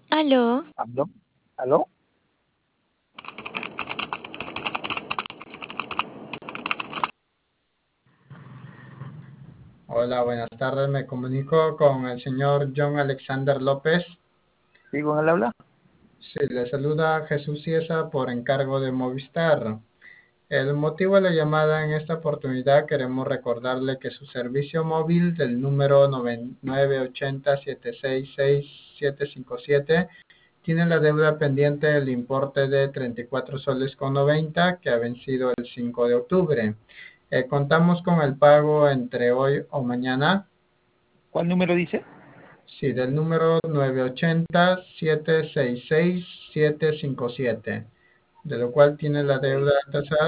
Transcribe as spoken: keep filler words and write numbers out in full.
¿Aló? ¿Aló? ¿Aló? Hola, buenas tardes. Me comunico con el señor John Alexander López. ¿Sí con él habla? Sí, le saluda Jesús Ciesa por encargo de Movistar. El motivo de la llamada en esta oportunidad queremos recordarle que su servicio móvil del número nueve ocho cero, siete seis seis, siete cinco siete tiene la deuda pendiente del importe de treinta y cuatro soles con noventa que ha vencido el cinco de octubre. Eh, contamos con el pago entre hoy o mañana. ¿Cuál número dice? Sí, del número nueve ocho cero, siete seis seis, siete cinco siete, de lo cual tiene la deuda atrasada